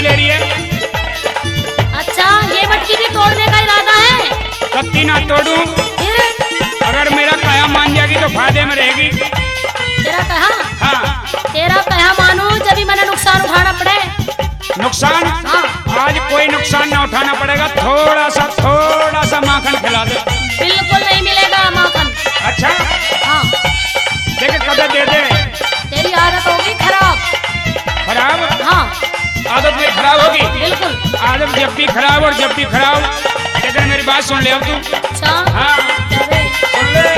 ले रही है। अच्छा, ये मटकी भी तोड़ने का इरादा है? कत्ती ना तोड़ूं, अगर मेरा कहा मान जाएगी तो फायदे में रहेगी। तेरा कहा? हाँ। तेरा कहा मानू जब भी मैंने नुकसान उठाना पड़े। नुकसान? हाँ। आज कोई नुकसान ना उठाना पड़ेगा, थोड़ा सा माखन खिला दे। बिल्कुल नहीं मिलेगा माखन। अच्छा। हाँ। देख कदर दे दे। तेरी आदत होगी खराब। खराब? हाँ। आदत भी खराब होगी। बिल्कुल। आदत जब भी खराब और जब भी खराब। लेकिन मेरी बात सुन ले अब तू। अच्छा। हाँ। सुन ले।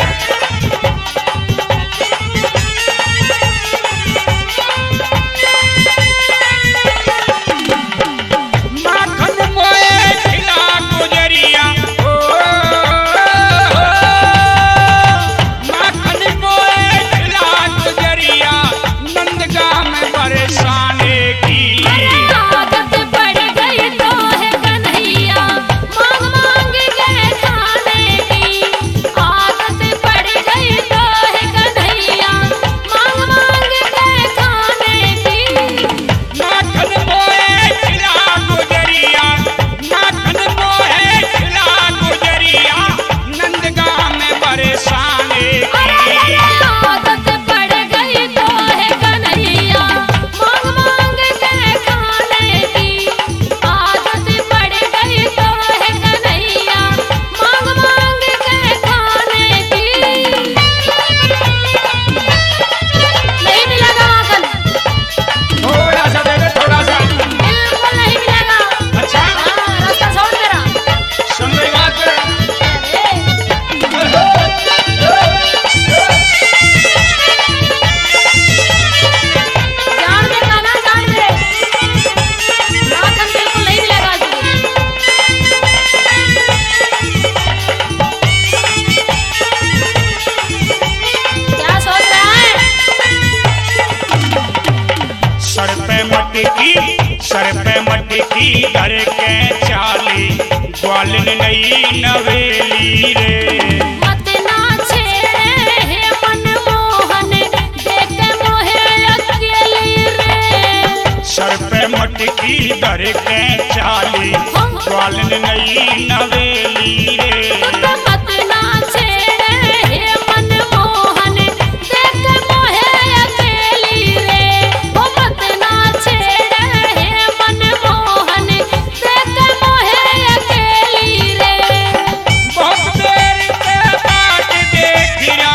सर पे मटकी घर के चाली ग्वालिन नई नवेली रे। मत ना छेड़े हे मनमोहन देख मोहे अकेली रे। सर पे मटकी घर के चाली ग्वालिन नई नवेली रे। मत ना छेड़े हे मनमोहन देख मोहे अकेली रे। ओ मत ना छेड़े हे मनमोहन देख मोहे अकेली रे। बहुत देर के बाद देखिया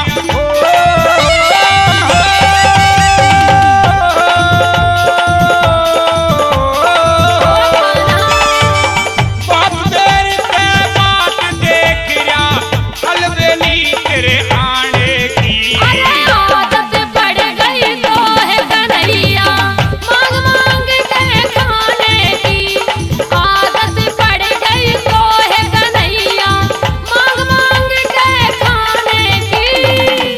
बहुत देर के बाद देखिया अलबेली तेरे आने की। आदत पड़ गई तो है कन्हैया मांग मांग के खाने की। आदत पड़ गई तो है कन्हैया मांग मांग के खाने की।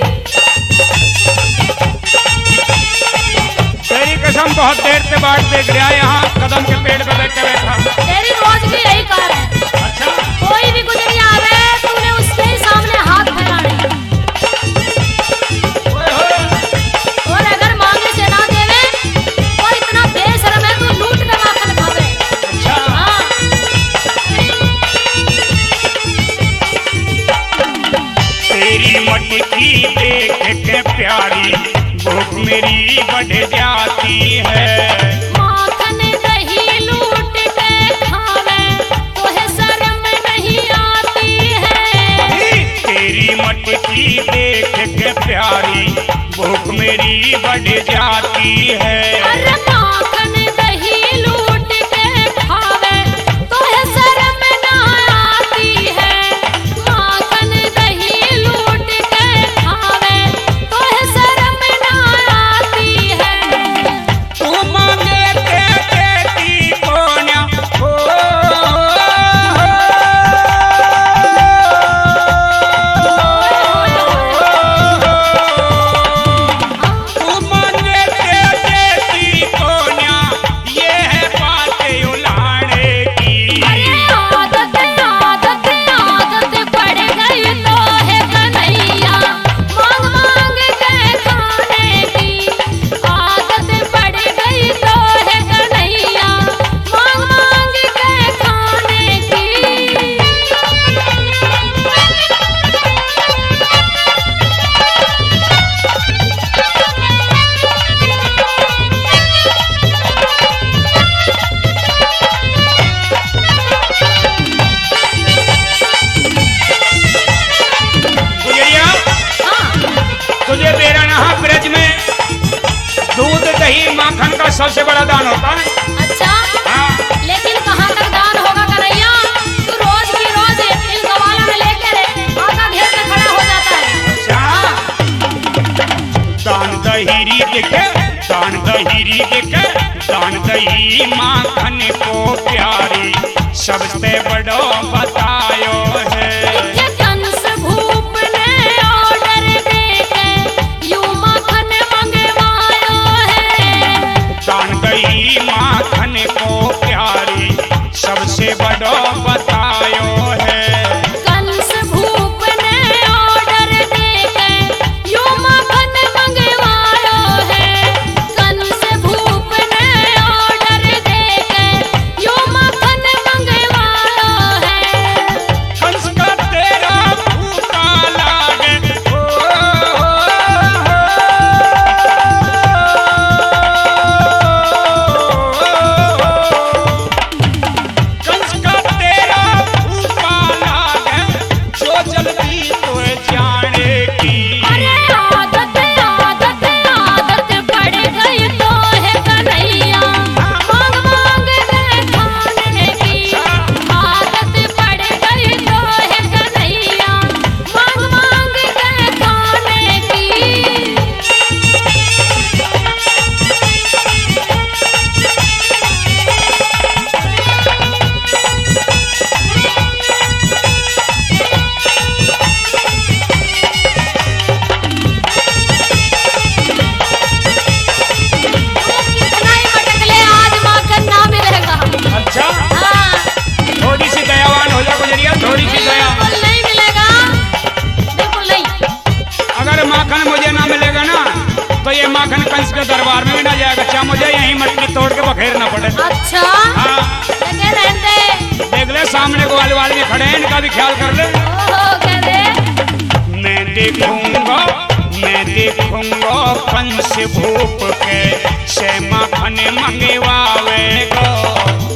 तेरी कसम बहुत देर से बाट देख रहा यहाँ कदम के पेड़ पे बैठे बैठा। तेरी रोज की यही कार है। अच्छा। कोई भी गुजरिया आवे तूने उसके ही सामने हाथ फैलाने। और अगर मांगे से ना देवे तो इतना बेशरम है तू लूट के माखन खावे। अच्छा। हाँ। तेरी मटकी देख के प्यारी भूख मेरी बढ़ जाती है। माखन दही लूट के खावे तोहे शर्म नहीं आती है। तेरी मटकी देख के प्यारी भूख मेरी बढ़ जाती है। अरे माखन दही लूट के खावे तोहे शर्म ना आती है। माखन दही लूट के खावे तोहे शर्म ना आती है। तू मांगे के देती कोन्या हो। तू मांगे के गई माखन को प्यारी सबसे बड़ो बतायो है। ये कंस भूप ने ऑर्डर देके यूं माखन मंगवायो है। जान गई माखन को प्यारी सबसे बड़ो बतायो है। कंस भूप ने ऑर्डर देके यूं माखन मंगवायो है। कंस भूप ने ऑर्डर देके यूं माखन मंगवायो है। कंस का तेरा भूखा लागे कंस का तेरा भूखा लागे जो जल्दी तो जाने की। अरे आदत आदत आदत पड़ गई तो है कन्हैया मांग मांग के खाने की। आदत पड़ गई तो है कन्हैया मांग मांग के खाने की। कितना ही भटक ले आज माखन ना मिलेगा। अच्छा हाँ थोड़ी सी दयावान हो जा गुजरिया, थोड़ी सी दया। बिल्कुल नहीं मिलेगा, बिल्कुल नहीं। अगर माखन मुझे ना मिलेगा ना तो ये माखन कंस के दरबार में भी ना जाएगा। अच्छा मुझे यहीं मटकी तोड़ के बखेरना पड़े। अच्छा हाँ लगे रहते। देख ले सामने ग्वाल वाल भी खड़े हैं, इनका भी ख्याल कर ले। ओहो कह दे। मैं देखूंगा कंस भूप के से माखन मंगवावे गो।